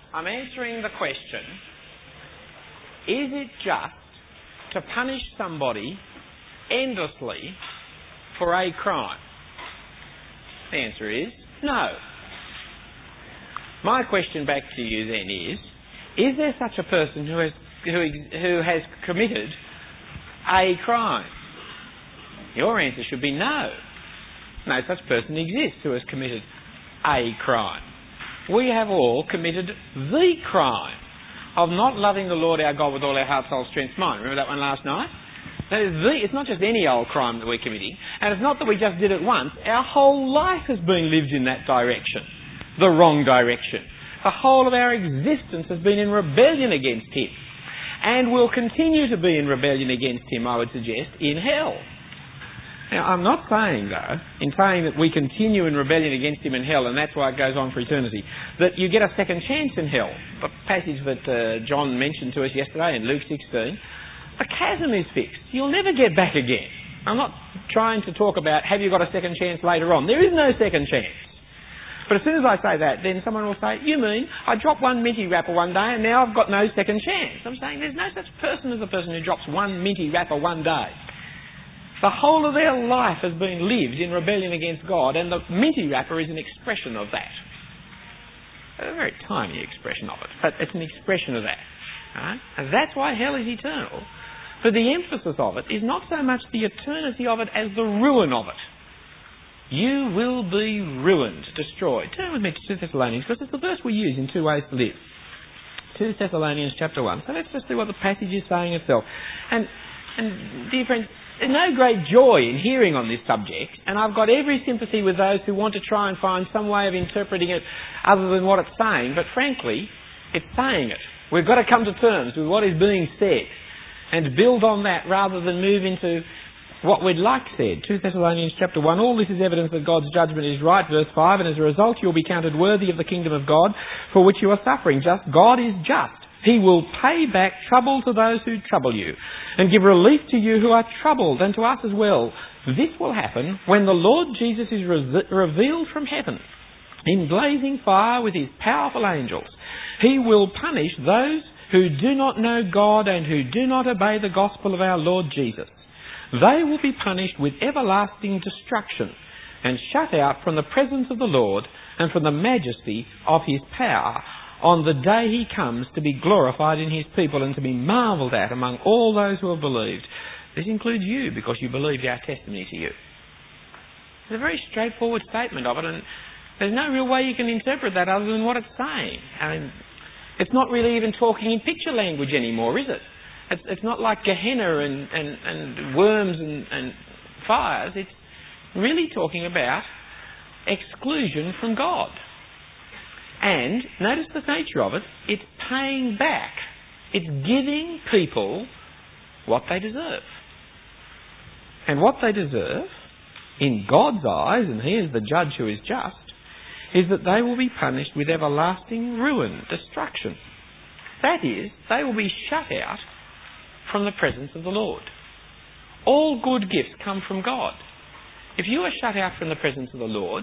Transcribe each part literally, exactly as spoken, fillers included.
I'm answering the question, is it just to punish somebody endlessly for a crime? The answer is no. My question back to you then is, is there such a person who has who, who has committed a crime? Your answer should be no. No such person exists who has committed a crime. We have all committed the crime of not loving the Lord our God with all our heart, soul, strength, mind. Remember that one last night? That is the, it's not just any old crime that we're committing, and it's not that we just did it once. Our whole life has been lived in that direction, the wrong direction. The whole of our existence has been in rebellion against Him, and will continue to be in rebellion against Him, I would suggest, in hell. Now, I'm not saying, though, in saying that we continue in rebellion against Him in hell, and that's why it goes on for eternity, that you get a second chance in hell. The passage that uh, John mentioned to us yesterday in Luke sixteen, the chasm is fixed. You'll never get back again. I'm not trying to talk about, have you got a second chance later on? There is no second chance. But as soon as I say that, then someone will say, you mean I dropped one minty wrapper one day and now I've got no second chance? I'm saying there's no such person as a person who drops one minty wrapper one day. The whole of their life has been lived in rebellion against God, and the minty wrapper is an expression of that. A very tiny expression of it, but it's an expression of that. Right? And that's why hell is eternal. But the emphasis of it is not so much the eternity of it as the ruin of it. You will be ruined, destroyed. Turn with me to Second Thessalonians, because it's the verse we use in two ways to live. Second Thessalonians chapter one. So let's just see what the passage is saying itself. And, and dear friends, there's no great joy in hearing on this subject, and I've got every sympathy with those who want to try and find some way of interpreting it other than what it's saying, but frankly, it's saying it. We've got to come to terms with what is being said and build on that rather than move into what we'd like said. Second Thessalonians chapter one, all this is evidence that God's judgment is right, verse five, and as a result you'll be counted worthy of the kingdom of God for which you are suffering. Just God is just. He will pay back trouble to those who trouble you and give relief to you who are troubled, and to us as well. This will happen when the Lord Jesus is re- revealed from heaven in blazing fire with His powerful angels. He will punish those who do not know God and who do not obey the gospel of our Lord Jesus. They will be punished with everlasting destruction and shut out from the presence of the Lord and from the majesty of His power on the day He comes to be glorified in His people and to be marvelled at among all those who have believed. This includes you, because you believed our testimony to you. It's a very straightforward statement of it, and there's no real way you can interpret that other than what it's saying. I mean, it's not really even talking in picture language anymore, is it? It's, it's not like Gehenna and, and, and worms and, and fires. It's really talking about exclusion from God. And notice the nature of it. It's paying back. It's giving people what they deserve. And what they deserve, in God's eyes, and He is the judge who is just, is that they will be punished with everlasting ruin, destruction. That is, they will be shut out from the presence of the Lord. All good gifts come from God. If you are shut out from the presence of the Lord,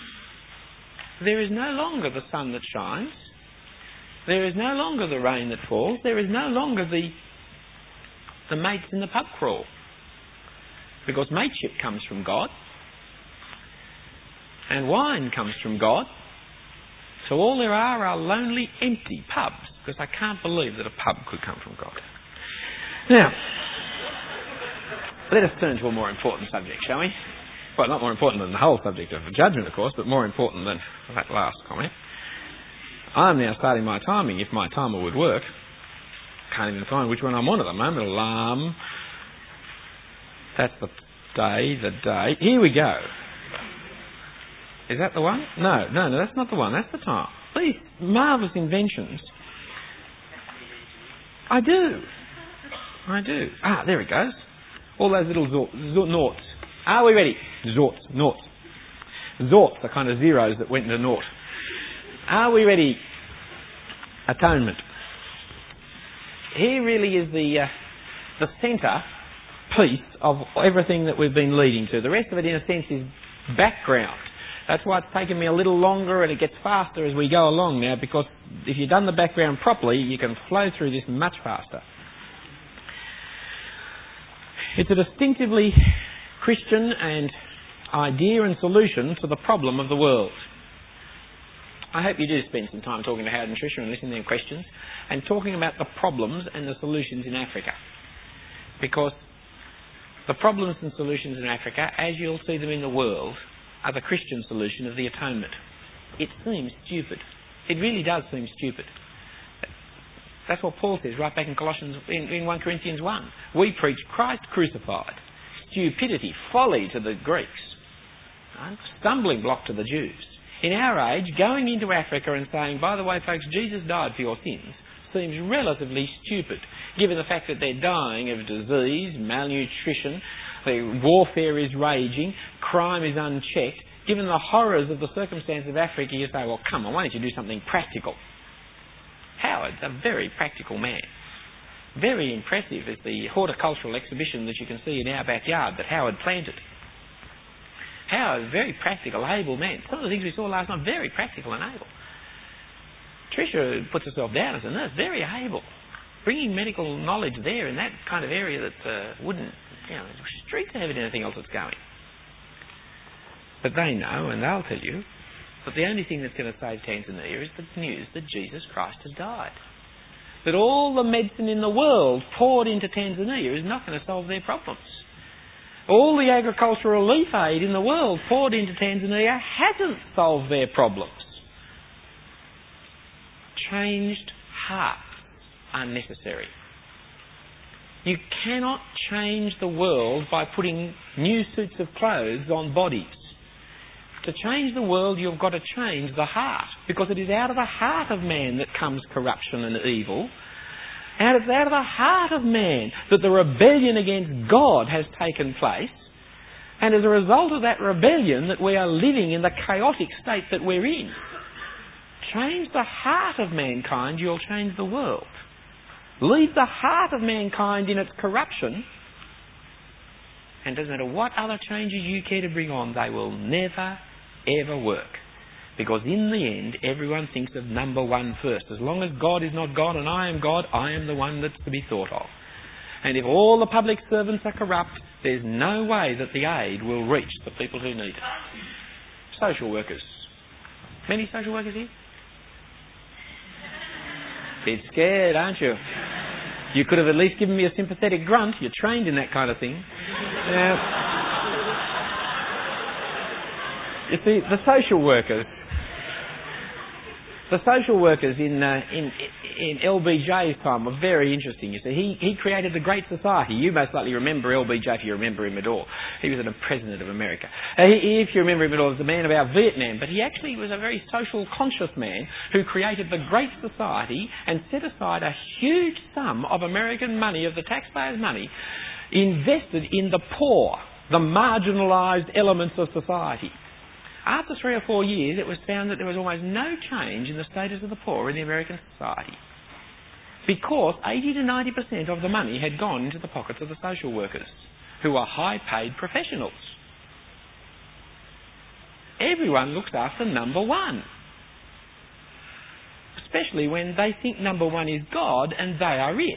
there is no longer the sun that shines. There is no longer the rain that falls. There is no longer the, the mates in the pub crawl. Because mateship comes from God. And wine comes from God. So all there are are lonely, empty pubs. Because I can't believe that a pub could come from God. Now, let us turn to a more important subject, shall we? Well, not more important than the whole subject of judgment, of course, but more important than that last comment. I'm now starting my timing, if my timer would work. Can't even find which one I'm on at the moment. Alarm. That's the day, the day. Here we go. Is that the one? No, no, no, that's not the one. That's the time. These marvellous inventions. I do. I do. Ah, there it goes. All those little zor- zor- noughts. Are we ready? Zorts, noughts. Zorts, the kind of zeros that went into naught. Are we ready? Atonement. Here really is the uh, the centre piece of everything that we've been leading to. The rest of it, in a sense, is background. That's why it's taken me a little longer, and it gets faster as we go along now, because if you've done the background properly, you can flow through this much faster. It's a distinctively Christian and idea and solution to the problem of the world. I hope you do spend some time talking to Howard and Tricia and listening to their questions and talking about the problems and the solutions in Africa. Because the problems and solutions in Africa, as you'll see them in the world, are the Christian solution of the atonement. It seems stupid. It really does seem stupid. That's what Paul says right back in Colossians, in, in First Corinthians one. We preach Christ crucified. Stupidity, folly to the Greeks. Right? Stumbling block to the Jews. In our age, going into Africa and saying, by the way, folks, Jesus died for your sins, seems relatively stupid, given the fact that they're dying of disease, malnutrition, the warfare is raging, crime is unchecked. Given the horrors of the circumstance of Africa, you say, well, come on, why don't you do something practical? Howard's a very practical man. Very impressive is the horticultural exhibition that you can see in our backyard that Howard planted. Howard's a very practical, able man. Some of the things we saw last night, very practical and able. Tricia puts herself down as a nurse, very able. Bringing medical knowledge there in that kind of area that uh, wouldn't, you know, street to have anything else that's going. But they know, and they'll tell you, that the only thing that's going to save Tanzania is the news that Jesus Christ has died. That all the medicine in the world poured into Tanzania is not going to solve their problems. All the agricultural relief aid in the world poured into Tanzania hasn't solved their problems. Changed hearts are necessary. You cannot change the world by putting new suits of clothes on bodies. To change the world, you've got to change the heart, because it is out of the heart of man that comes corruption and evil. And it's out of the heart of man that the rebellion against God has taken place. And as a result of that rebellion, that we are living in the chaotic state that we're in. Change the heart of mankind, you'll change the world. Leave the heart of mankind in its corruption, and it doesn't matter what other changes you care to bring on, they will never, ever work. Because in the end, everyone thinks of number one first. As long as God is not God and I am God, I am the one that's to be thought of. And if all the public servants are corrupt, there's no way that the aid will reach the people who need it. Social workers. Many social workers here? Bit scared, aren't you? You could have at least given me a sympathetic grunt. You're trained in that kind of thing. Now, you see, the social workers, the social workers in uh, in in L B J's time were very interesting. You see, he he created a great society. You most likely remember L B J if you remember him at all. He was the president of America. Uh, he, if you remember him at all, he was the man about Vietnam. But he actually was a very social conscious man who created the Great Society and set aside a huge sum of American money, of the taxpayers' money, invested in the poor, the marginalised elements of society. After three or four years, it was found that there was almost no change in the status of the poor in the American society, because eighty to ninety percent of the money had gone into the pockets of the social workers, who are high-paid professionals. Everyone looks after number one, especially when they think number one is God and they are it.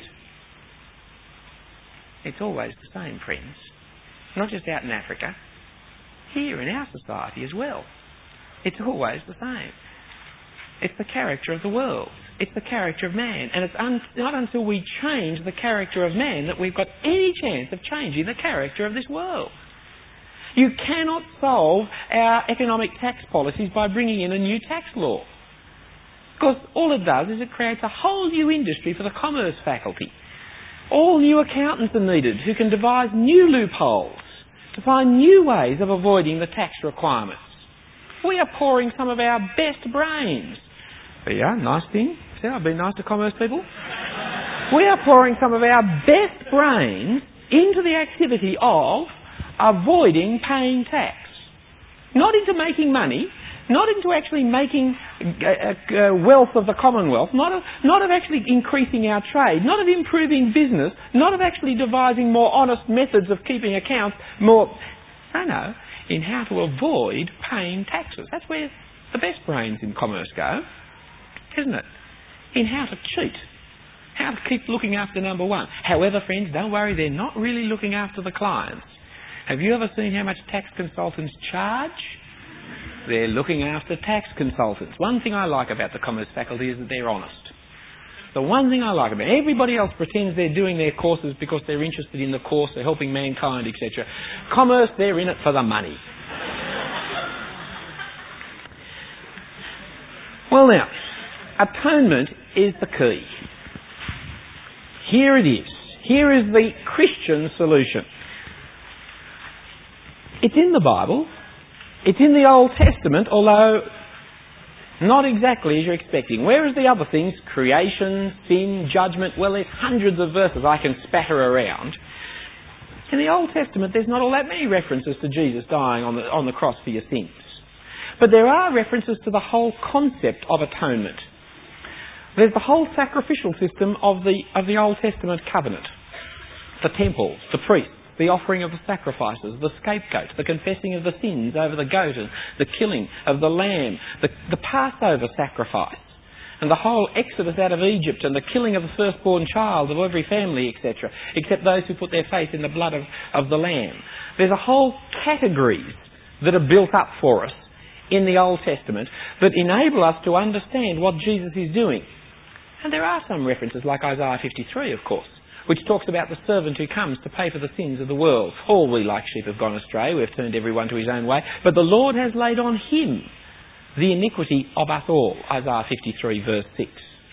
It's always the same, friends. Not just out in Africa. Here in our society as well. It's always the same. It's the character of the world. It's the character of man. And it's un- not until we change the character of man that we've got any chance of changing the character of this world. You cannot solve our economic tax policies by bringing in a new tax law. Because all it does is it creates a whole new industry for the commerce faculty. All new accountants are needed who can devise new loopholes to find new ways of avoiding the tax requirements. We are pouring some of our best brains. Yeah, nice thing. See, I've been nice to commerce people. We are pouring some of our best brains into the activity of avoiding paying tax. Not into making money, not into actually making uh, uh, wealth of the Commonwealth, not of, not of actually increasing our trade, not of improving business, not of actually devising more honest methods of keeping accounts, more... No, no. in how to avoid paying taxes. That's where the best brains in commerce go, isn't it? In how to cheat. How to keep looking after number one. However, friends, don't worry, they're not really looking after the clients. Have you ever seen how much tax consultants charge? They're looking after tax consultants. One thing I like about the commerce faculty is that they're honest. The one thing I like about it, everybody else pretends they're doing their courses because they're interested in the course, they're helping mankind, et cetera. Commerce, they're in it for the money. Well now, atonement is the key. Here it is. Here is the Christian solution. It's in the Bible. It's in the Old Testament, although not exactly as you're expecting. Whereas the other things, creation, sin, judgment, well, there's hundreds of verses I can spatter around. In the Old Testament, there's not all that many references to Jesus dying on the, on the cross for your sins. But there are references to the whole concept of atonement. There's the whole sacrificial system of the, of the Old Testament covenant. The temples, the priests, the offering of the sacrifices, the scapegoat, the confessing of the sins over the goat, and the killing of the lamb, the, the Passover sacrifice, and the whole exodus out of Egypt, and the killing of the firstborn child of every family, et cetera, except those who put their faith in the blood of, of the lamb. There's a whole categories that are built up for us in the Old Testament that enable us to understand what Jesus is doing. And there are some references, like Isaiah fifty-three, of course, which talks about the servant who comes to pay for the sins of the world. All we like sheep have gone astray, we have turned everyone to his own way, but the Lord has laid on him the iniquity of us all. Isaiah fifty-three verse six.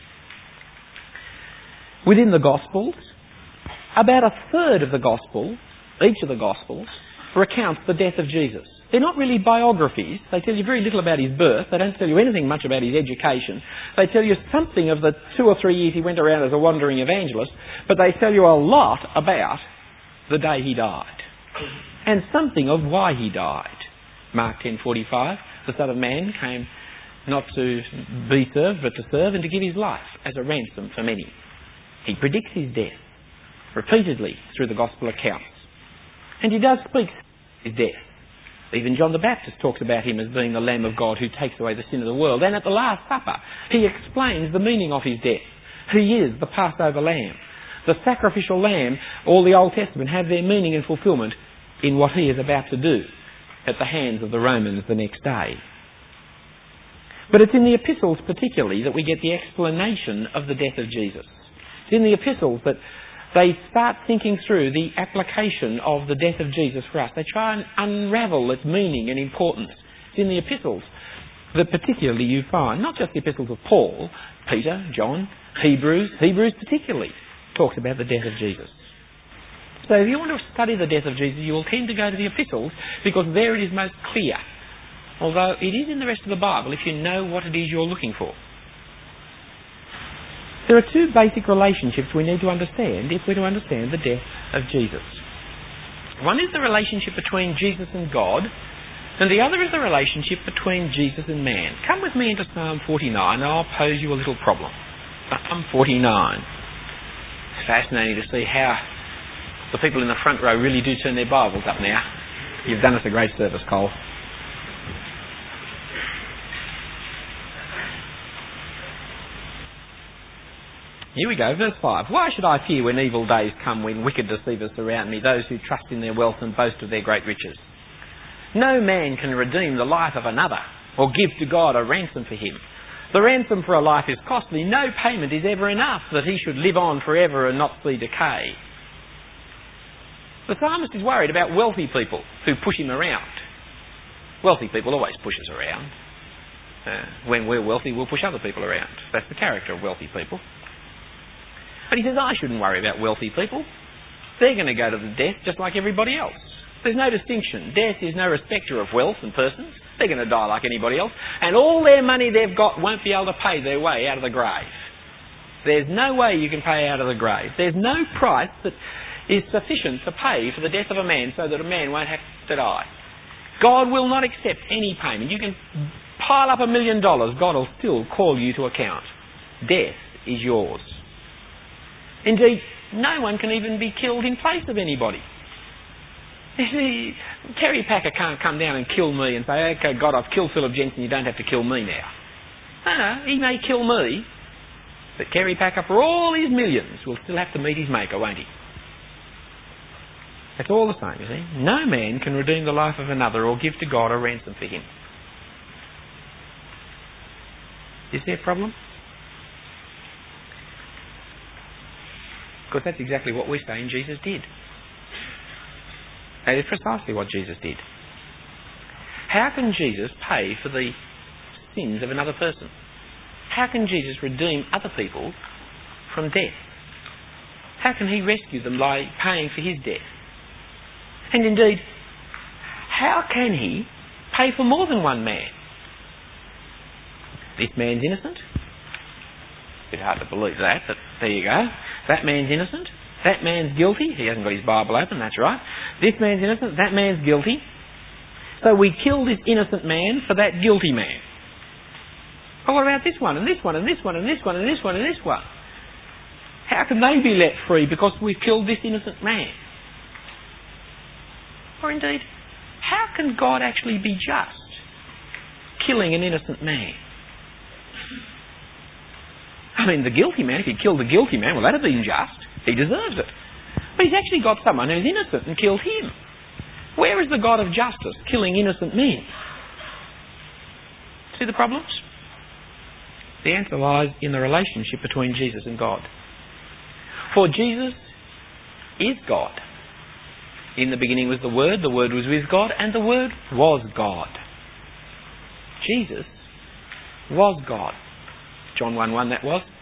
Within the Gospels, about a third of the Gospel, each of the Gospels, recounts the death of Jesus. They're not really biographies. They tell you very little about his birth. They don't tell you anything much about his education. They tell you something of the two or three years he went around as a wandering evangelist, but they tell you a lot about the day he died and something of why he died. Mark ten forty-five, the Son of Man came not to be served, but to serve and to give his life as a ransom for many. He predicts his death repeatedly through the Gospel accounts. And he does speak his death. Even John the Baptist talks about him as being the Lamb of God who takes away the sin of the world. And at the Last Supper, he explains the meaning of his death. He is the Passover Lamb. The sacrificial lamb, all the Old Testament, have their meaning and fulfilment in what he is about to do at the hands of the Romans the next day. But it's in the epistles particularly that we get the explanation of the death of Jesus. It's in the epistles that they start thinking through the application of the death of Jesus for us. They try and unravel its meaning and importance. It's in the epistles that particularly you find, not just the epistles of Paul, Peter, John, Hebrews, Hebrews particularly talks about the death of Jesus. So if you want to study the death of Jesus, you will tend to go to the epistles because there it is most clear. Although it is in the rest of the Bible if you know what it is you're looking for. There are two basic relationships we need to understand if we're to understand the death of Jesus. One is the relationship between Jesus and God, and the other is the relationship between Jesus and man. Come with me into Psalm forty-nine and I'll pose you a little problem. Psalm forty-nine. It's fascinating to see how the people in the front row really do turn their Bibles up now. You've done us a great service, Cole. Here we go, verse five. Why should I fear when evil days come, when wicked deceivers surround me, those who trust in their wealth and boast of their great riches? No man can redeem the life of another, or give to God a ransom for him. The ransom for a life is costly. No payment is ever enough that he should live on forever and not see decay. The psalmist is worried about wealthy people who push him around. Wealthy people always push us around. Uh, when we're wealthy, we'll push other people around. That's the character of wealthy people. But he says, I shouldn't worry about wealthy people. They're going to go to the death just like everybody else. There's no distinction. Death is no respecter of wealth and persons. They're going to die like anybody else. And all their money they've got won't be able to pay their way out of the grave. There's no way you can pay out of the grave. There's no price that is sufficient to pay for the death of a man so that a man won't have to die. God will not accept any payment. You can pile up a million dollars, God will still call you to account. Death is yours. Indeed, no one can even be killed in place of anybody. You see, Terry Packer can't come down and kill me and say, okay, God, I've killed Philip Jensen, you don't have to kill me now. No, no, he may kill me, but Kerry Packer, for all his millions, will still have to meet his maker, won't he? It's all the same, you see. No man can redeem the life of another or give to God a ransom for him. Is there a problem? Because that's exactly what we're saying Jesus did. That is precisely what Jesus did. How can Jesus pay for the sins of another person? How can Jesus redeem other people from death? How can he rescue them by paying for his death? And indeed, how can he pay for more than one man? This man's innocent. A bit hard to believe that, but there you go. That man's innocent. That man's guilty. He hasn't got his Bible open, that's right. This man's innocent. That man's guilty. So we kill this innocent man for that guilty man. But what about this one, and this one, and this one, and this one, and this one, and this one? How can they be let free because we've killed this innocent man? Or indeed, how can God actually be just, killing an innocent man? I mean, the guilty man, if he killed the guilty man, well, that'd have been just. He deserves it. But he's actually got someone who's innocent and killed him. Where is the God of justice killing innocent men? See the problems? The answer lies in the relationship between Jesus and God. For Jesus is God. In the beginning was the Word, the Word was with God, and the Word was God. Jesus was God. John one one that was.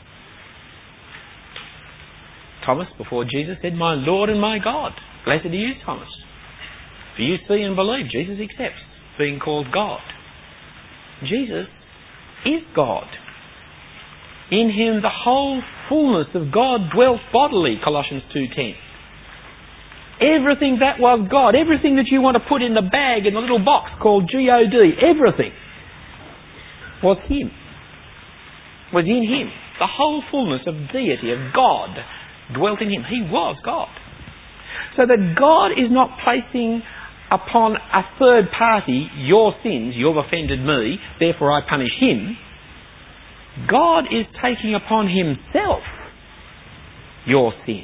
Thomas, before Jesus, said, "My Lord and my God." Blessed are you, Thomas. For you see and believe. Jesus accepts being called God. Jesus is God. In him the whole fullness of God dwelt bodily, Colossians two ten. Everything that was God, everything that you want to put in the bag, in the little box called G O D, everything was him. Was in him. The whole fullness of deity, of God, dwelt in him. He was God. So that God is not placing upon a third party your sins, you've offended me, therefore I punish him. God is taking upon himself your sin.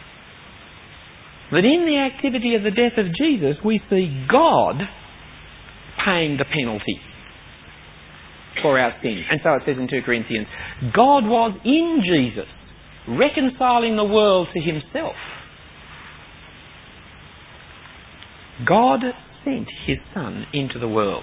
That in the activity of the death of Jesus, we see God paying the penalty for our sin. And so it says in two Corinthians, God was in Jesus, reconciling the world to himself. God sent his Son into the world.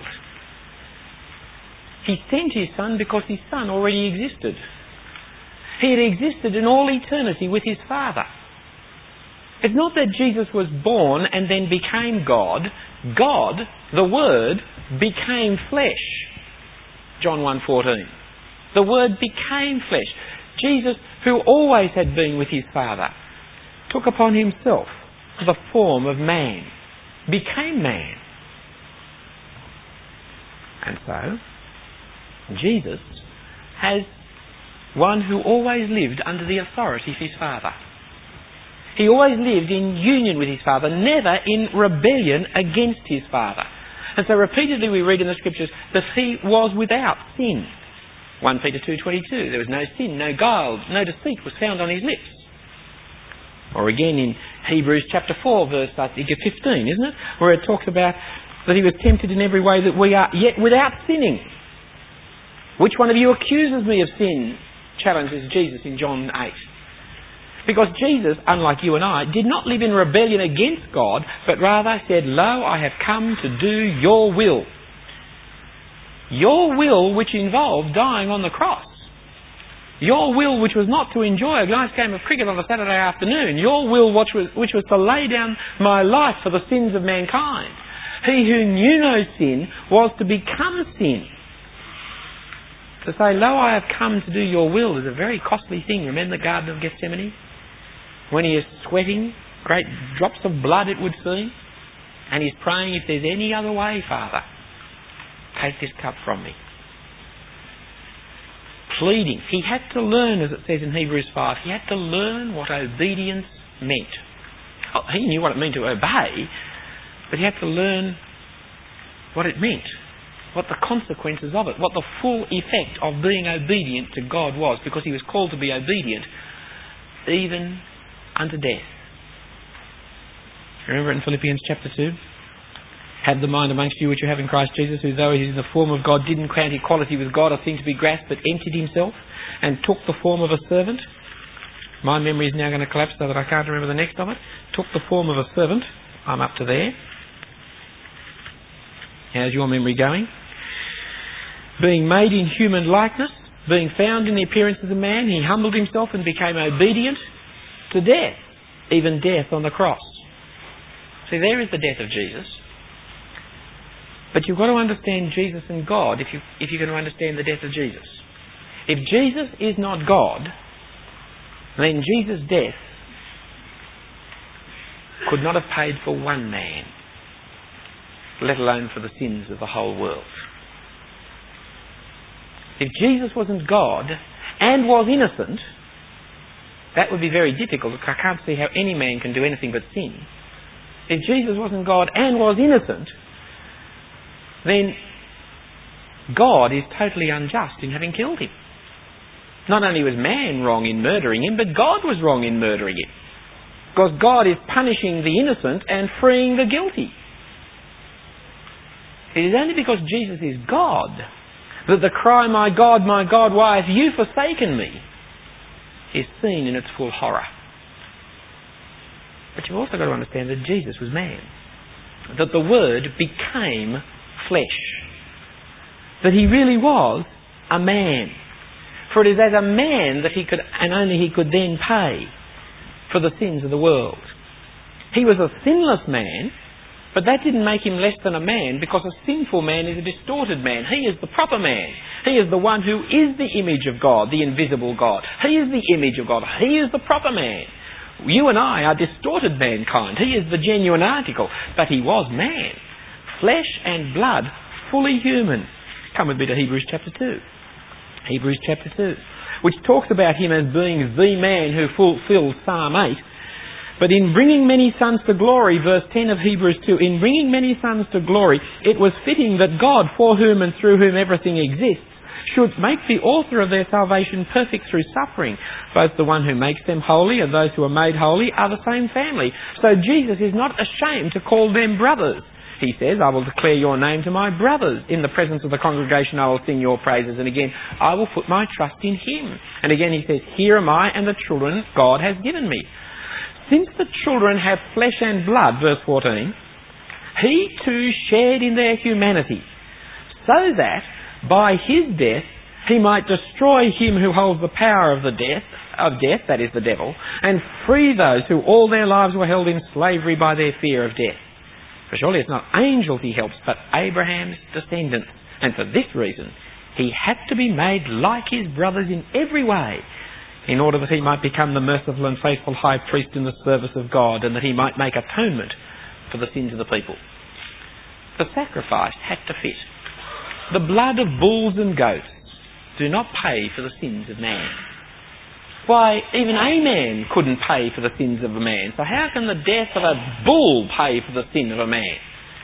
He sent his Son because his Son already existed. He had existed in all eternity with his Father. It's not that Jesus was born and then became God. God, the Word, became flesh. John one fourteen. The Word became flesh. Jesus, who always had been with his Father, took upon himself the form of man, became man. And so, Jesus has one who always lived under the authority of his Father. He always lived in union with his Father, never in rebellion against his Father. And so repeatedly we read in the Scriptures that he was without sin. First Peter two twenty-two, there was no sin, no guile, no deceit was found on his lips. Or again in Hebrews chapter four, verse I think fifteen, isn't it? Where it talks about that he was tempted in every way that we are, yet without sinning. Which one of you accuses me of sin? Challenges Jesus in John eight. Because Jesus, unlike you and I, did not live in rebellion against God, but rather said, "Lo, I have come to do your will." Your will which involved dying on the cross. Your will which was not to enjoy a nice game of cricket on a Saturday afternoon. Your will which was, which was to lay down my life for the sins of mankind. He who knew no sin was to become sin. To say, "Lo, I have come to do your will," is a very costly thing. Remember the Garden of Gethsemane? When he is sweating, great drops of blood it would seem, and he's praying, "If there's any other way, Father, take this cup from me." Pleading. He had to learn, as it says in Hebrews five, he had to learn what obedience meant. Oh, he knew what it meant to obey, But he had to learn what it meant, what the consequences of it, what the full effect of being obedient to God was, because he was called to be obedient even unto death. Remember in Philippians chapter two? Have the mind amongst you which you have in Christ Jesus, who though he is in the form of God, didn't count equality with God a thing to be grasped, but emptied himself and took the form of a servant. My memory is now going to collapse so that I can't remember the next of it. Took the form of a servant. I'm up to there. How's your memory going? Being made in human likeness, being found in the appearance of a man, he humbled himself and became obedient to death, even death on the cross. See, there is the death of Jesus. But you've got to understand Jesus and God if, you, if you're going to understand the death of Jesus. If Jesus is not God, then Jesus' death could not have paid for one man, let alone for the sins of the whole world. If Jesus wasn't God and was innocent, that would be very difficult. I can't see how any man can do anything but sin. If Jesus wasn't God and was innocent, then God is totally unjust in having killed him. Not only was man wrong in murdering him, but God was wrong in murdering him. Because God is punishing the innocent and freeing the guilty. It is only because Jesus is God that the cry, my God, my God, why have you forsaken me, is seen in its full horror. But you've also got to understand that Jesus was man. That the Word became flesh. That he really was a man. For it is as a man that he could, and only he could then pay for the sins of the world. He was a sinless man, but that didn't make him less than a man, because a sinful man is a distorted man. He is the proper man. He is the one who is the image of God, the invisible God. He is the image of God. He is the proper man. You and I are distorted mankind. He is the genuine article, but he was man. Flesh and blood, fully human. Come with me to Hebrews chapter two. Hebrews chapter two, which talks about him as being the man who fulfilled Psalm eight. But in bringing many sons to glory, verse ten of Hebrews two, in bringing many sons to glory, it was fitting that God, for whom and through whom everything exists, should make the author of their salvation perfect through suffering. Both the one who makes them holy and those who are made holy are the same family. So Jesus is not ashamed to call them brothers. He says, I will declare your name to my brothers. In the presence of the congregation I will sing your praises. And again, I will put my trust in him. And again he says, here am I and the children God has given me. Since the children have flesh and blood, verse fourteen, he too shared in their humanity, so that by his death he might destroy him who holds the power of the death, of death, that is the devil, and free those who all their lives were held in slavery by their fear of death. For surely it's not angels he helps, but Abraham's descendants. And for this reason, he had to be made like his brothers in every way, in order that he might become the merciful and faithful high priest in the service of God, and that he might make atonement for the sins of the people. The sacrifice had to fit. The blood of bulls and goats do not pay for the sins of man. Why, even a man couldn't pay for the sins of a man. So how can the death of a bull pay for the sin of a man?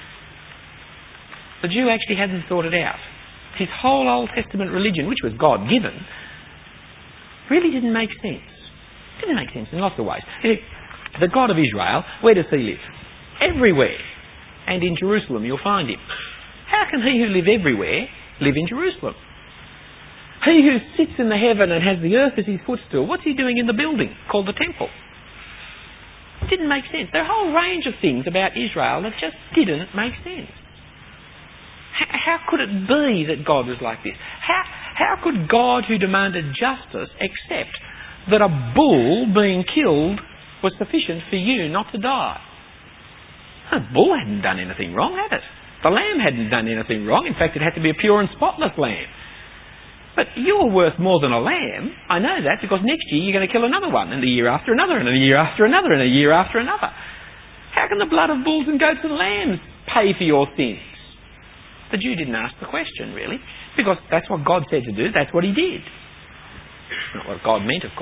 The Jew actually hadn't thought it out. His whole Old Testament religion, which was God-given, really didn't make sense. It didn't make sense in lots of ways. The God of Israel, where does he live? Everywhere. And in Jerusalem you'll find him. How can he who live everywhere live in Jerusalem? He who sits in the heaven and has the earth as his footstool, what's he doing in the building called the temple? It didn't make sense. There are a whole range of things about Israel that just didn't make sense. How, how could it be that God was like this? How, how could God, who demanded justice, accept that a bull being killed was sufficient for you not to die? The bull hadn't done anything wrong, had it? The lamb hadn't done anything wrong. In fact, it had to be a pure and spotless lamb. But you're worth more than a lamb. I know that, because next year you're going to kill another one, and the year after another, and the year after another, and a year after another. How can the blood of bulls and goats and lambs pay for your sins? The Jew didn't ask the question, really, because that's what God said to do. That's what he did. Not what God meant, of course.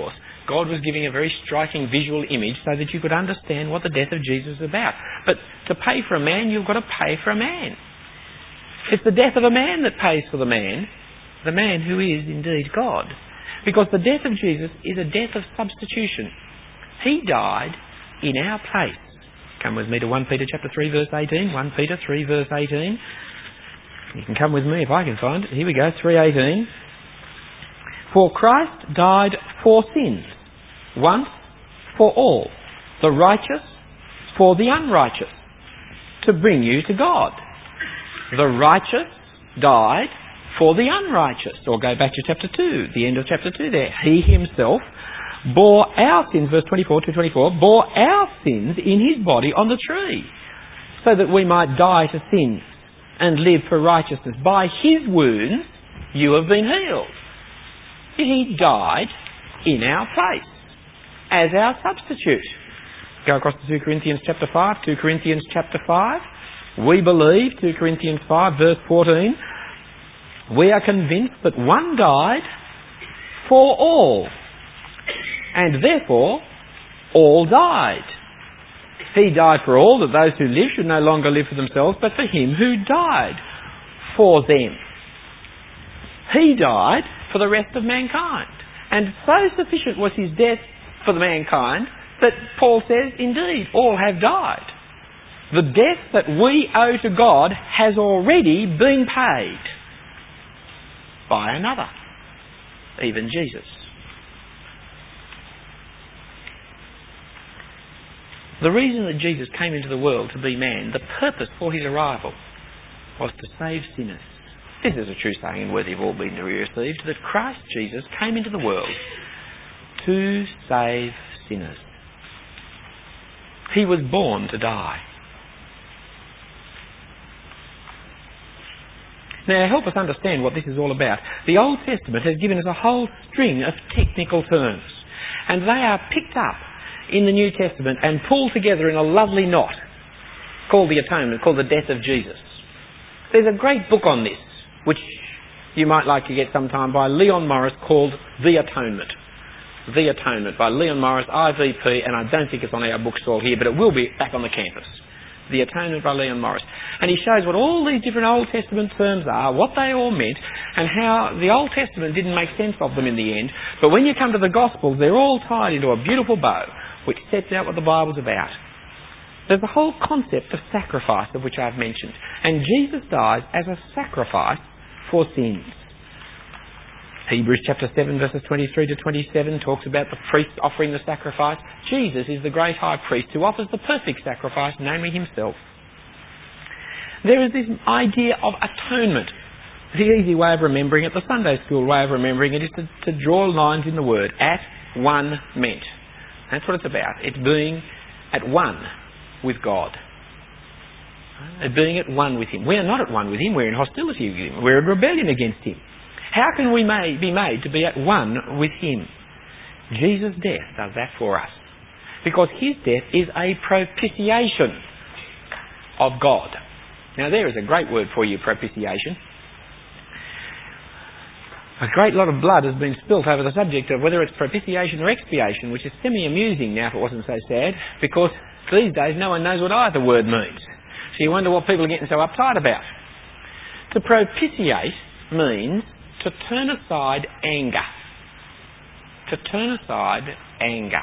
God was giving a very striking visual image so that you could understand what the death of Jesus is about. But to pay for a man, you've got to pay for a man. It's the death of a man that pays for the man, the man who is indeed God. Because the death of Jesus is a death of substitution. He died in our place. Come with me to First Peter chapter three verse eighteen. First Peter three verse eighteen. You can come with me if I can find it. Here we go, three eighteen. For Christ died for sins, once for all, the righteous for the unrighteous, to bring you to God. The righteous died for the unrighteous. Or go back to chapter two, the end of chapter two there. He himself bore our sins, verse twenty-four to twenty-four, bore our sins in his body on the tree, so that we might die to sin and live for righteousness. By his wounds you have been healed. He died in our place as our substitute. Go across to two Corinthians chapter five, two Corinthians chapter five. We believe, two Corinthians five verse fourteen, we are convinced that one died for all, and therefore all died. He died for all, that those who live should no longer live for themselves, but for him who died for them. He died for the rest of mankind. And so sufficient was his death for the mankind that Paul says, indeed, all have died. The debt that we owe to God has already been paid by another, even Jesus. The reason that Jesus came into the world to be man, the purpose for his arrival, was to save sinners. This is a true saying and worthy of all being received, that Christ Jesus came into the world to save sinners. He was born to die. Now, help us understand what this is all about. The Old Testament has given us a whole string of technical terms, and they are picked up in the New Testament and pulled together in a lovely knot called the Atonement, called the death of Jesus. There's a great book on this, which you might like to get sometime, by Leon Morris, called The Atonement. The Atonement by Leon Morris, I V P, and I don't think it's on our bookstall here, but it will be back on the campus. The Atonement by Leon Morris. And he shows what all these different Old Testament terms are, what they all meant, and how the Old Testament didn't make sense of them in the end. But when you come to the Gospels, they're all tied into a beautiful bow, which sets out what the Bible's about. There's the whole concept of sacrifice, of which I've mentioned. And Jesus dies as a sacrifice for sins. Hebrews chapter seven verses twenty-three to twenty-seven talks about the priest offering the sacrifice. Jesus is the great high priest who offers the perfect sacrifice, namely himself. There is this idea of atonement. The easy way of remembering it, the Sunday school way of remembering it, is to, to draw lines in the word. At one meant. That's what it's about. It's being at one with God. It's being at one with him. We are not at one with him. We're in hostility with him. We're in rebellion against him. How can we may, be made to be at one with him? Jesus' death does that for us. Because his death is a propitiation of God. Now there is a great word for you, propitiation. A great lot of blood has been spilt over the subject of whether it's propitiation or expiation, which is semi-amusing now if it wasn't so sad, because these days no one knows what either word means. So you wonder what people are getting so uptight about. To propitiate means to turn aside anger. To turn aside anger.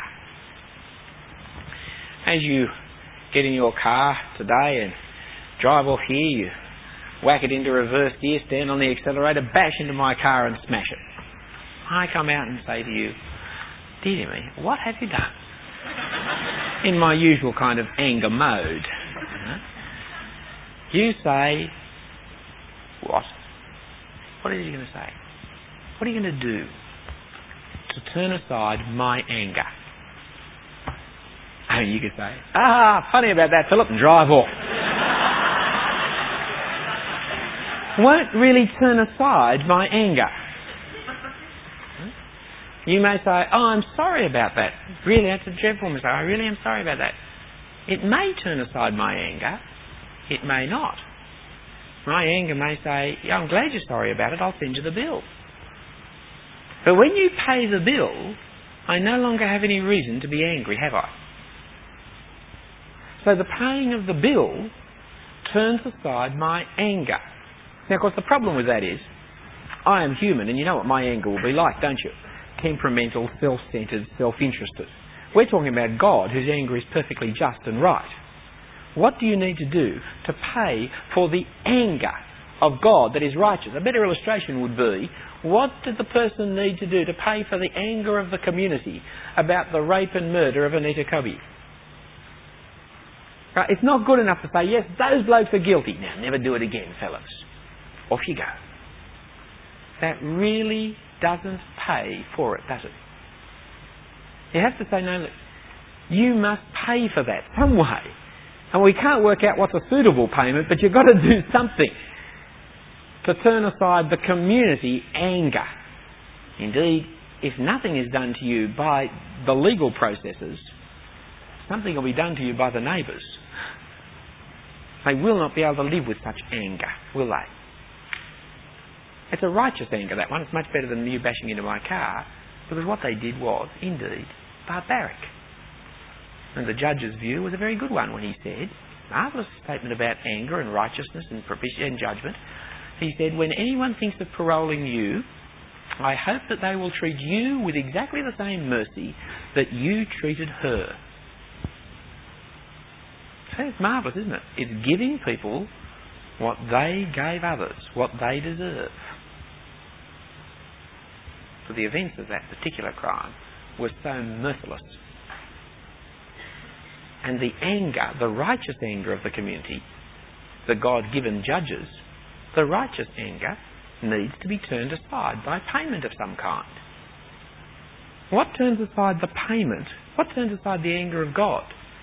As you get in your car today and drive off here, you whack it into reverse gear, stand on the accelerator, bash into my car and smash it. I come out and say to you, dear me, what have you done? In my usual kind of anger mode. You say, what? What are you going to say? What are you going to do to turn aside my anger? I mean, you could say, ah, funny about that, Philip, and drive off. Won't really turn aside my anger. You may say, oh, I'm sorry about that. Really, that's a dreadful mistake. I really am sorry about that. It may turn aside my anger. It may not. My anger may say, yeah, I'm glad you're sorry about it. I'll send you the bill. But when you pay the bill, I no longer have any reason to be angry, have I? So the paying of the bill turns aside my anger. Now, of course, the problem with that is, I am human, and you know what my anger will be like, don't you? Temperamental, self-centred, self-interested. We're talking about God, whose anger is perfectly just and right. What do you need to do to pay for the anger of God that is righteous? A better illustration would be, what did the person need to do to pay for the anger of the community about the rape and murder of Anita Cobby? Right, it's not good enough to say, yes, those blokes are guilty. Now, never do it again, fellas. Off you go. That really doesn't pay for it, does it? You have to say, no, look, you must pay for that some way. And we can't work out what's a suitable payment, but you've got to do something to turn aside the community anger. Indeed, if nothing is done to you by the legal processes, something will be done to you by the neighbours. They will not be able to live with such anger, will they? It's a righteous anger, that one. It's much better than you bashing into my car, because what they did was, indeed, barbaric. And the judge's view was a very good one when he said, marvellous statement about anger and righteousness and propitiation and judgment. He said, when anyone thinks of paroling you, I hope that they will treat you with exactly the same mercy that you treated her. So it's marvellous, isn't it? It's giving people what they gave others, what they deserve. For the events of that particular crime were so merciless. And the anger, the righteous anger of the community, the God-given judges, the righteous anger needs to be turned aside by payment of some kind. What turns aside the payment? What turns aside the anger of God?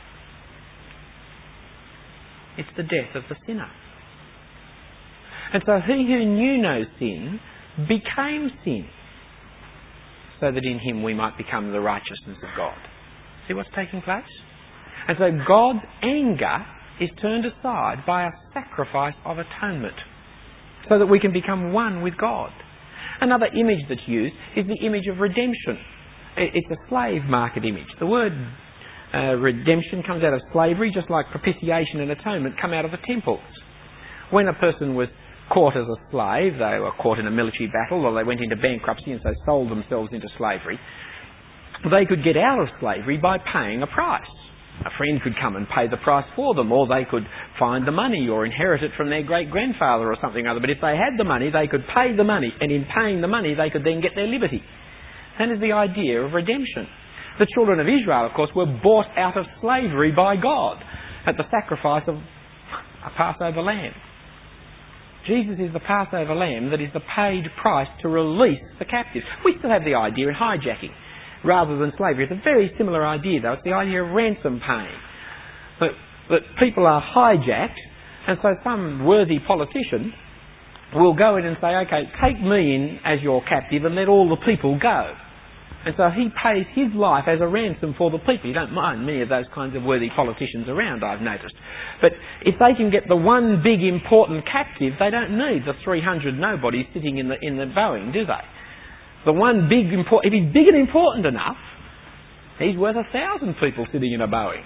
It's the death of the sinner. And so he who knew no sin became sin, so that in him we might become the righteousness of God. See what's taking place? And so God's anger is turned aside by a sacrifice of atonement, so that we can become one with God. Another image that's used is the image of redemption. It's a slave market image. The word uh, redemption comes out of slavery, just like propitiation and atonement come out of the temples. When a person was caught as a slave, they were caught in a military battle, or they went into bankruptcy and so sold themselves into slavery, they could get out of slavery by paying a price. A friend could come and pay the price for them, or they could find the money or inherit it from their great-grandfather or something or other. But if they had the money, they could pay the money, and in paying the money, they could then get their liberty. That is the idea of redemption. The children of Israel, of course, were bought out of slavery by God at the sacrifice of a Passover lamb. Jesus is the Passover lamb that is the paid price to release the captives. We still have the idea in hijacking rather than slavery. It's a very similar idea, though. It's the idea of ransom paying. That, that people are hijacked, and so some worthy politician will go in and say, OK, take me in as your captive and let all the people go. And so he pays his life as a ransom for the people. You don't mind many of those kinds of worthy politicians around, I've noticed. But if they can get the one big important captive, they don't need the three hundred nobodies sitting in the in the Boeing, do they? The one big important... If he's big and important enough, he's worth a thousand people sitting in a Boeing.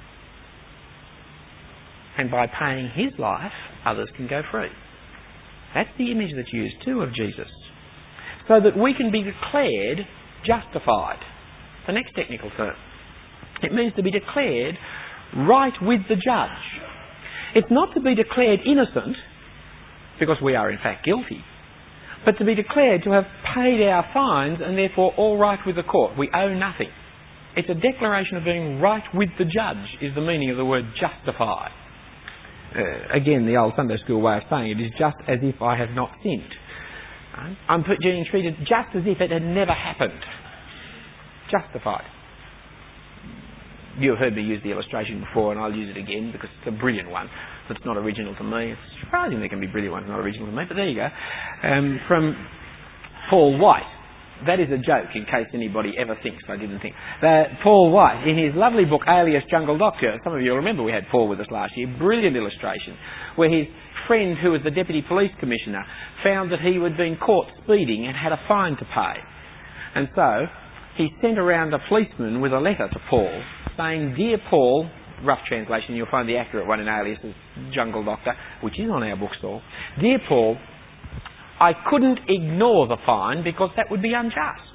And by paying his life, others can go free. That's the image that's used too of Jesus. So that we can be declared justified. The next technical term. It means to be declared right with the judge. It's not to be declared innocent, because we are in fact guilty, but to be declared to have paid our fines and therefore all right with the court. We owe nothing. It's a declaration of being right with the judge, is the meaning of the word justify. Uh, again, the old Sunday school way of saying it is just as if I have not sinned. I'm being treated just as if it had never happened. Justified. You've heard me use the illustration before, and I'll use it again because it's a brilliant one. It's not original to me. It's surprising there can be brilliant ones not original to me, but there you go. Um, from Paul White. That is a joke, in case anybody ever thinks I didn't think. Uh, Paul White, in his lovely book Alias Jungle Doctor, some of you will remember we had Paul with us last year, brilliant illustration, where his friend, who was the Deputy Police Commissioner, found that he had been caught speeding and had a fine to pay. And so he sent around a policeman with a letter to Paul saying, "Dear Paul," rough translation, you'll find the accurate one in Alias's Jungle Doctor, which is on our bookstall. "Dear Paul, I couldn't ignore the fine because that would be unjust."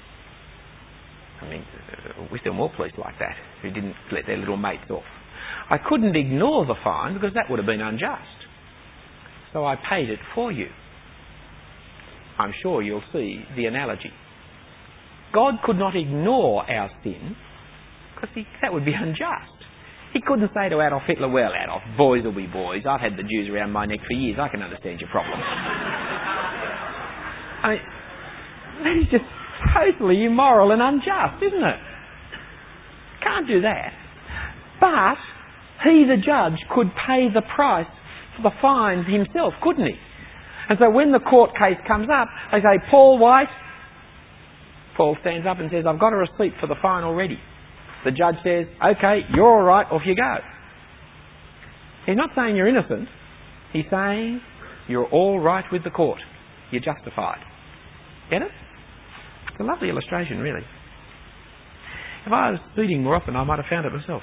I mean, we still more police like that who didn't let their little mates off. "I couldn't ignore the fine because that would have been unjust. So I paid it for you." I'm sure you'll see the analogy. God could not ignore our sin because that would be unjust. He couldn't say to Adolf Hitler, "Well, Adolf, boys will be boys. I've had the Jews around my neck for years. I can understand your problem." I mean, that is just totally immoral and unjust, isn't it? Can't do that. But he, the judge, could pay the price for the fine himself, couldn't he? And so when the court case comes up, they say, "Paul White." Paul stands up and says, "I've got a receipt for the fine already." The judge says, "Okay, you're all right, off you go." He's not saying you're innocent. He's saying you're all right with the court. You're justified. Get it? It's a lovely illustration, really. If I was speeding more often, I might have found it myself.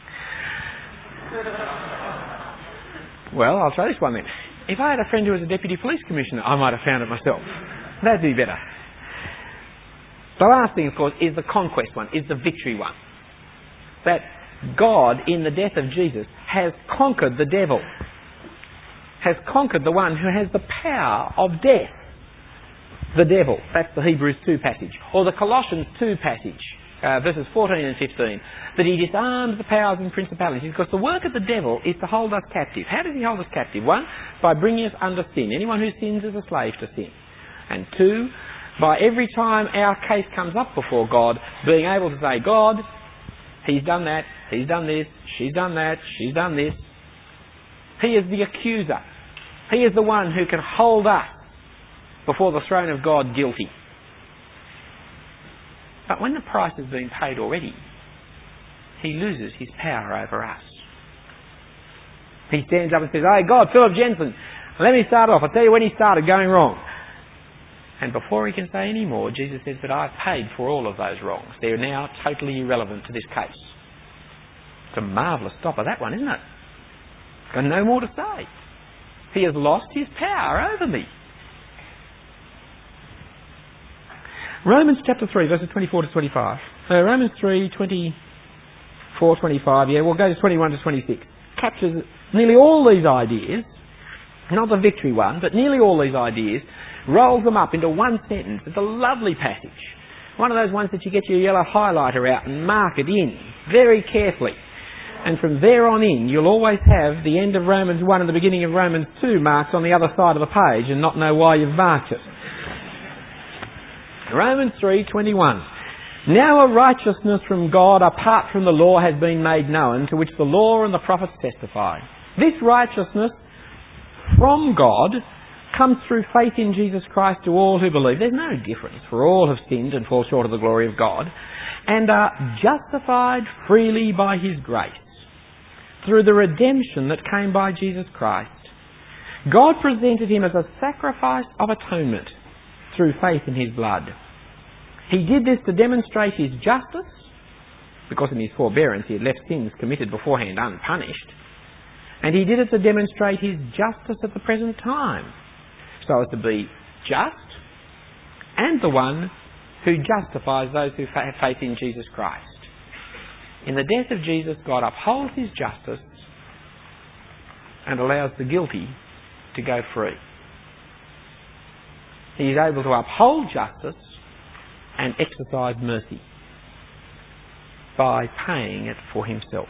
Well, I'll try this one then. If I had a friend who was a deputy police commissioner, I might have found it myself. That'd be better. The last thing, of course, is the conquest one, is the victory one. That God, in the death of Jesus, has conquered the devil. Has conquered the one who has the power of death. The devil. That's the Hebrews two passage. Or the Colossians two passage, uh, verses fourteen and fifteen. That he disarmed the powers and principalities, because the work of the devil is to hold us captive. How does he hold us captive? One, by bringing us under sin. Anyone who sins is a slave to sin. And two, by every time our case comes up before God, being able to say, "God, he's done that, he's done this, she's done that, she's done this." He is the accuser. He is the one who can hold us before the throne of God guilty. But when the price has been paid already, he loses his power over us. He stands up and says, "Hey God, Philip Jensen, let me start off. I'll tell you when he started going wrong." And before he can say any more, Jesus says, "But I've paid for all of those wrongs. They're now totally irrelevant to this case." It's a marvellous stopper, that one, isn't it? Got no more to say. He has lost his power over me. Romans chapter three, verses twenty-four to twenty-five. Uh, Romans three, twenty-four, twenty-five, yeah, we'll go to twenty-one to twenty-six. Captures nearly all these ideas, not the victory one, but nearly all these ideas, rolls them up into one sentence. It's a lovely passage. One of those ones that you get your yellow highlighter out and mark it in very carefully. And from there on in, you'll always have the end of Romans one and the beginning of Romans two marked on the other side of the page and not know why you've marked it. Romans three twenty-one. Now a righteousness from God apart from the law has been made known, to which the law and the prophets testify. This righteousness from God comes through faith in Jesus Christ to all who believe. There's no difference, for all have sinned and fall short of the glory of God, and are justified freely by his grace, through the redemption that came by Jesus Christ. God presented him as a sacrifice of atonement through faith in his blood. He did this to demonstrate his justice, because in his forbearance he had left sins committed beforehand unpunished, and he did it to demonstrate his justice at the present time, so as to be just and the one who justifies those who have faith in Jesus Christ. In the death of Jesus, God upholds his justice and allows the guilty to go free. He is able to uphold justice and exercise mercy by paying it for himself.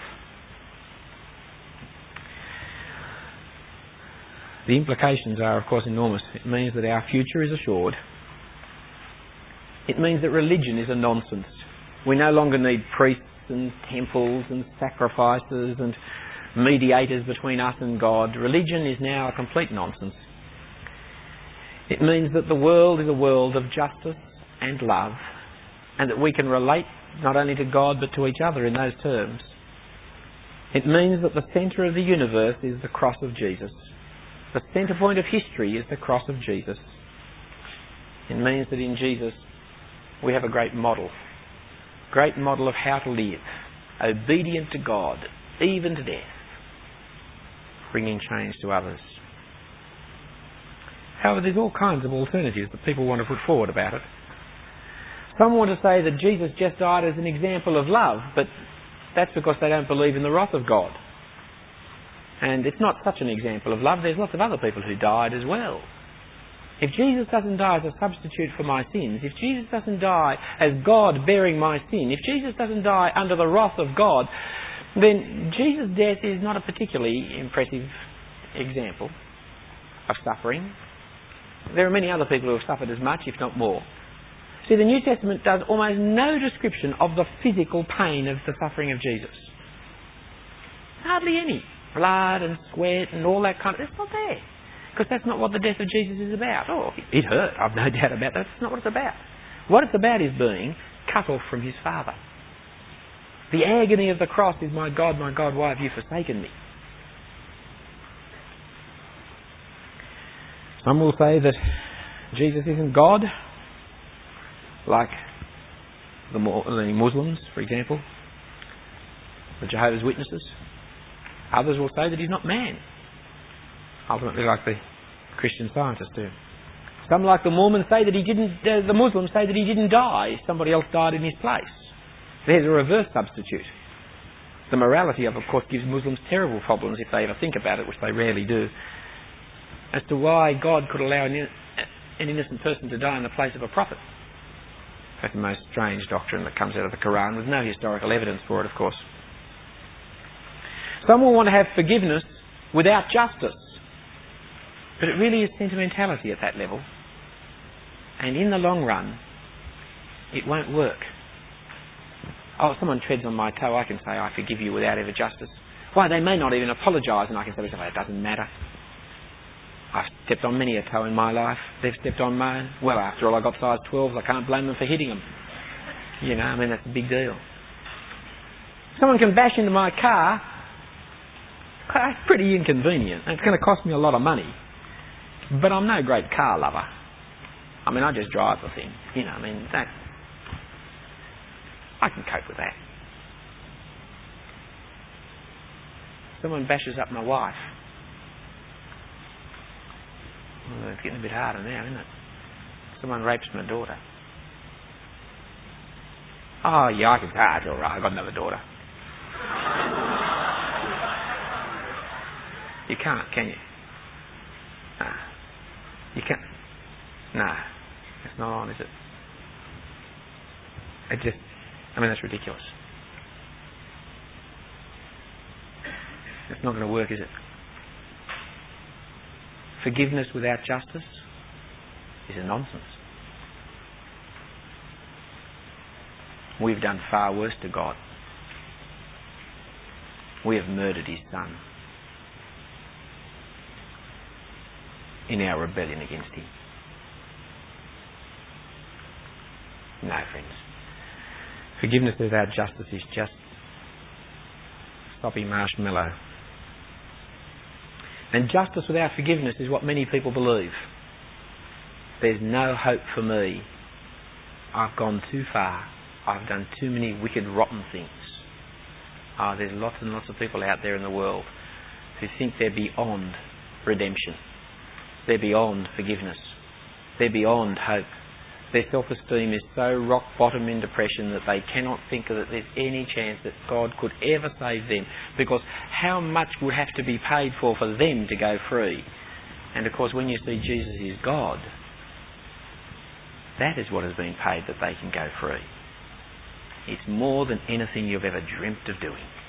The implications are, of course, enormous. It means that our future is assured. It means that religion is a nonsense. We no longer need priests and temples and sacrifices and mediators between us and God. Religion is now a complete nonsense. It means that the world is a world of justice and love, and that we can relate not only to God but to each other in those terms. It means that the centre of the universe is the cross of Jesus. The centre point of history is the cross of Jesus. It means that in Jesus we have a great model great model of how to live, obedient to God, even to death, bringing change to others. However, there's all kinds of alternatives that people want to put forward about it. Some want to say that Jesus just died as an example of love, but that's because they don't believe in the wrath of God. And it's not such an example of love. There's lots of other people who died as well. If Jesus doesn't die as a substitute for my sins, if Jesus doesn't die as God bearing my sin, if Jesus doesn't die under the wrath of God, then Jesus' death is not a particularly impressive example of suffering. There are many other people who have suffered as much, if not more. See, the New Testament does almost no description of the physical pain of the suffering of Jesus. Hardly any. Blood and sweat and all that kind of... It's not there. Because that's not what the death of Jesus is about. Oh, it hurt. I've no doubt about that. That's not what it's about. What it's about is being cut off from his Father. The agony of the cross is, my God, my God, why have you forsaken me? Some will say that Jesus isn't God, like the Muslims, for example, the Jehovah's Witnesses. Others will say that he's not man, ultimately like the Christian scientists do. Some, like the Mormons, say that he didn't. Uh, the Muslims say that he didn't die. Somebody else died in his place. There's a reverse substitute. The morality of, of course, gives Muslims terrible problems if they ever think about it, which they rarely do, as to why God could allow an, an innocent person to die in the place of a prophet. That's the most strange doctrine that comes out of the Quran, with no historical evidence for it, of course. Some will want to have forgiveness without justice. But it really is sentimentality at that level. And in the long run, it won't work. Oh, if someone treads on my toe, I can say, I forgive you without ever justice. Why, they may not even apologise, and I can say, well, it doesn't matter. I've stepped on many a toe in my life. They've stepped on mine. Well, after all, I got size twelves. I can't blame them for hitting them. You know, I mean, that's a big deal. Someone can bash into my car. It's pretty inconvenient. It's going to cost me a lot of money. But I'm no great car lover. I mean, I just drive the thing. You know, I mean, that... I can cope with that. Someone bashes up my wife. Well, it's getting a bit harder now, isn't it? Someone rapes my daughter. Oh, yeah, I can... Ah, it's all right. I've got another daughter. You can't, can you? No. You can't. No. It's not on, is it? It just... I mean, that's ridiculous. It's not going to work, is it? Forgiveness without justice is a nonsense. We've done far worse to God. We have murdered his Son in our rebellion against him. No, friends. Forgiveness without justice is just sloppy marshmallow. And justice without forgiveness is what many people believe. There's no hope for me. I've gone too far. I've done too many wicked, rotten things. Ah, there's lots and lots of people out there in the world who think they're beyond redemption. They're beyond forgiveness. They're beyond hope. Their self-esteem is so rock bottom in depression that they cannot think that there's any chance that God could ever save them, because how much would have to be paid for for them to go free? And of course, when you see Jesus is God, that is what has been paid that they can go free. It's more than anything you've ever dreamt of doing.